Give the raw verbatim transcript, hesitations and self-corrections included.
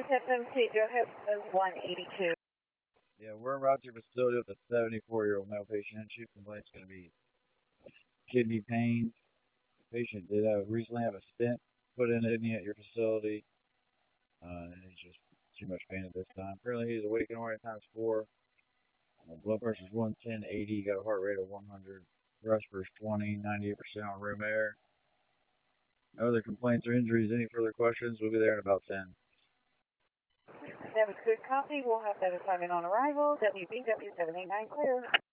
S M C, go ahead, one eighty-two. Yeah, we're en route to your facility with a seventy-four-year-old male patient. And chief complaint's going to be kidney pain. Patient did have, recently have a stent put in a kidney at your facility. Uh, and he's just too much pain at this time. Currently, he's awake and oriented times four. Uh, blood pressure is one ten eighty. Got a heart rate of one hundred. Respirators twenty, ninety-eight percent on room air. No other complaints or injuries. Any further questions? We'll be there in about ten. That was good copy. We'll have that assignment on arrival. W B W seven eight nine clear.